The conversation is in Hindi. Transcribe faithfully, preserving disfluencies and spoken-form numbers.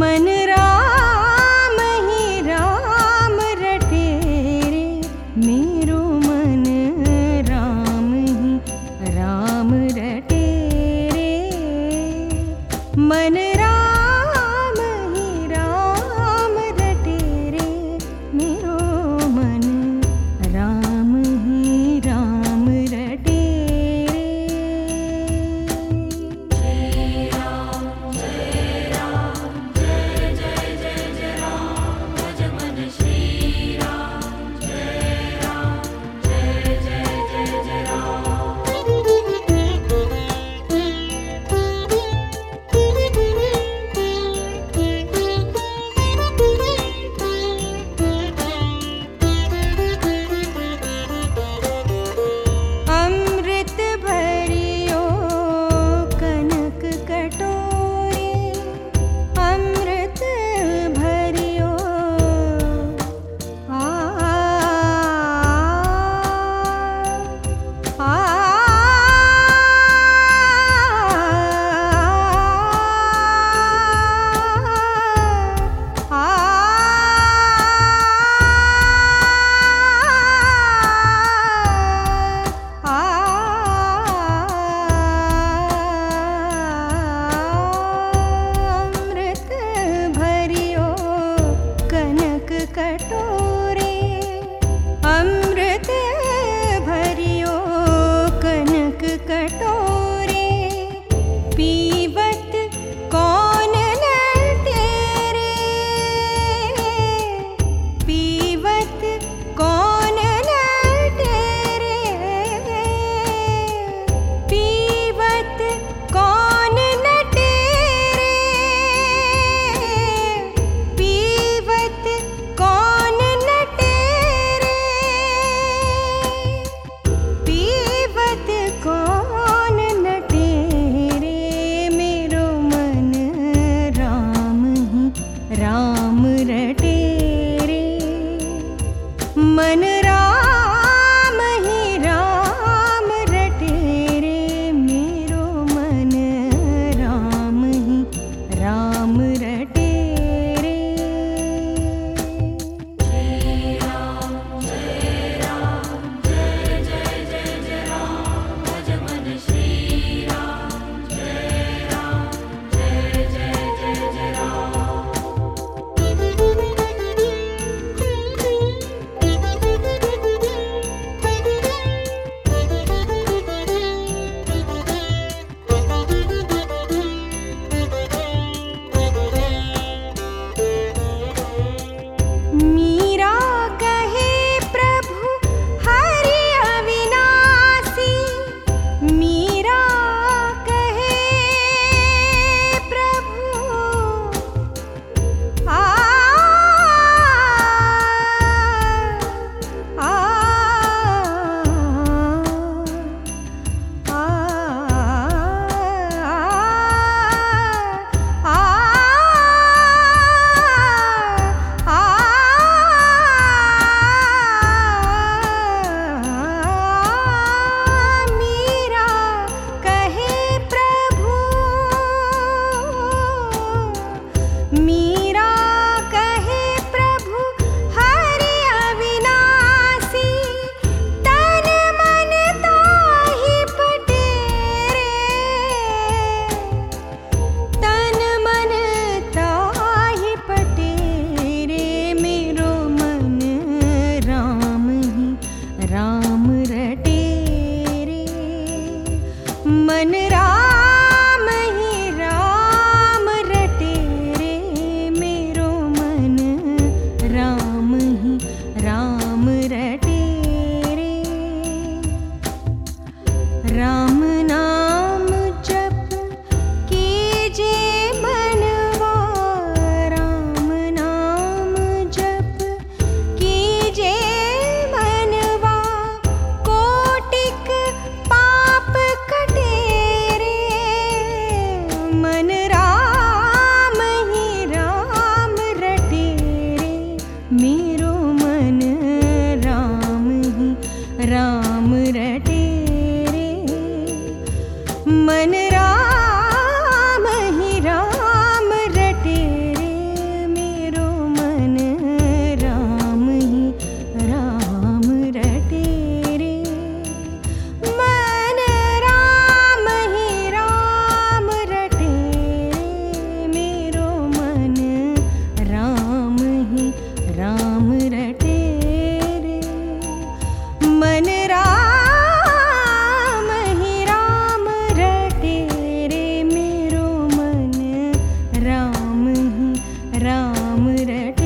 मन राम ही राम रटे रे, मेरो मन राम ही राम रटे रे। मन राम ही राम रटे रे, मेरो मन राम ही राम रटे रे। जय राम जय राम जय जय जय जय राम, भज मन श्री राम। जय राम जय जय जय जय राम। अमृत भरियो कनक कटोरे, अमृत भरियो आ आ अमृत भरियो कनक कटोरे, अमृत भरियो कनक कटोरे। पीवत कौन लटेरे, पीवत कौन लटेरे, पीवत कौन लटेरे, पीवत कौन लटेरे, पीवत कौन लटेरे। मेरो मन राम ही राम रटे रे, मन राम ही राम रटे रे, मेरो मन राम ही राम रटे रे। जय राम जय राम जय जय जय जय राम, भज मन श्री राम। जय राम जय जय जय जय राम। राम रटे।